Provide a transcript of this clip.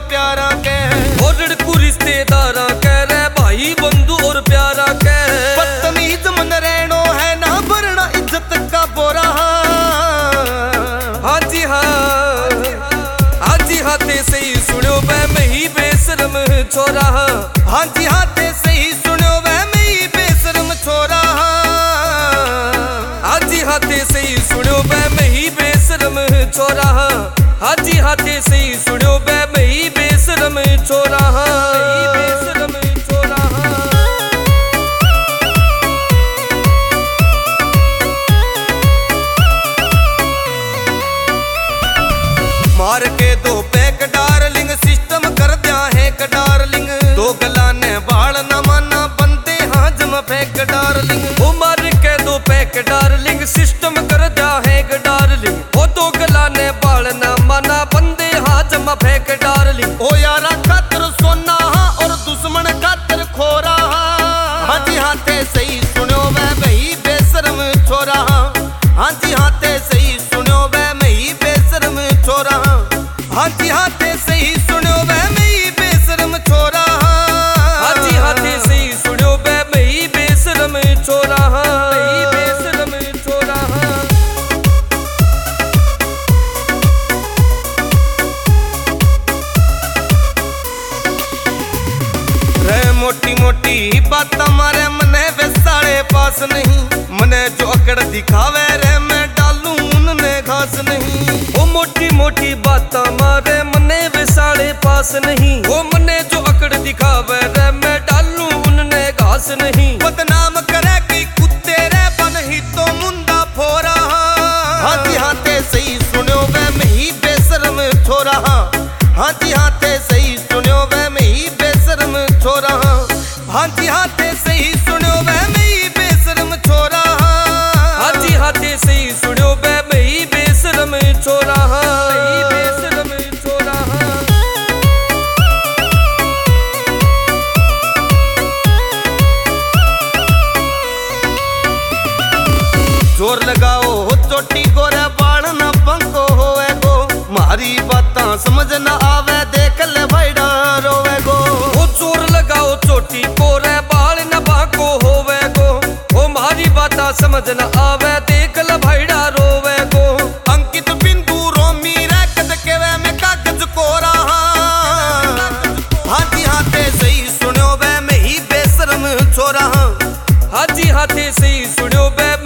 प्यारा के और लड़कू रिश्तेदारा कह रहे भाई बंधु और प्यारा के बदतमीज मन रहनो है ना भरना इज्जत का बोरा। हाँ जी हाँ, हाँ जी हाँ ते सही सुनो वह मैं ही बेशरम छोरा। हाँ जी हाँ ते सही सुनो वह मैं ही बेशरम छोरा। हाँ जी हाँ ते सही सुनो वह मैं ही बेशरम छोरा। हाँ जी हाँ ते सही सुनो वह मैं ही बेशरम छोरा। बेशरम छोरा। मार के दो पैक डार्लिंग सिस्टम कर दिया है एक डार्लिंग। दो गला ने बाल न माना बंदे हाँ जम फेंक डार्लिंग। ओ मार के दो पैक डार्लिंग सिस्टम कर दिया है एक डार्लिंग। ओ दो गला ने बाल न माना बंदे हाँ जम फेंक डार्लिंग। ओ यारा खातर सोना और दुश्मन खातर खोरा। हाँ जी हाँ ते सही सुनो वह वही बेशरम छोरा। हाँ जी हाँ ते सही सुनो वह मैं ही बेशरम छोरा। हाँ जी हाँ ते सही सुनो वह मैं ही बेशरम छोरा। हाँ जी हाँ ते सही सुनो वह मैं ही बेशरम छोरा। बेशरम छोरा। रे मोटी मोटी बात मारे मने बेसाड़े पास नहीं। मने जो अकड़ दिखावे रे मैं डालू उनने घास नहीं। ओ मोटी मोटी बात मारे मने बेसाड़े पास नहीं। ओ मने जो अकड़ दिखावे रे मैं डालू उनने घास नहीं। बदनाम करे कि कुत्ते रे बन ही तो मुंडा फोरा। हाँ जी हाँ ते सही सुनो वह मैं ही बेशरम छोरा। हाँ जी हाँ ते सही सुनो वह मैं ही बेशरम छोरा। हाँ जी हाँ ते सही सुनो वह मैं ही बेशरम छोरा। हाँ जी हाँ ते सही सुनो वह मैं ही बेशरम छोरा। बेशरम छोरा। जोर लगाओ हो चोटी गोरे बाण न पंखो होवे गो। मारी बातां समझ न आवे देख ले भाईडा रोवे गो। ओ जोर लगाओ चोटी कोरे बाल न बाको होवे गो। ओ मारी बाता समझ न आवे देख ल भाईडा रोवे गो। अंकित बिंदु रोमी रैकद के वे में कागज कोरा। हाँ जी हाँ ते सही सुनो वे मैं ही बेशरम छोरा। हाँ जी हाँ ते सही सुनो वे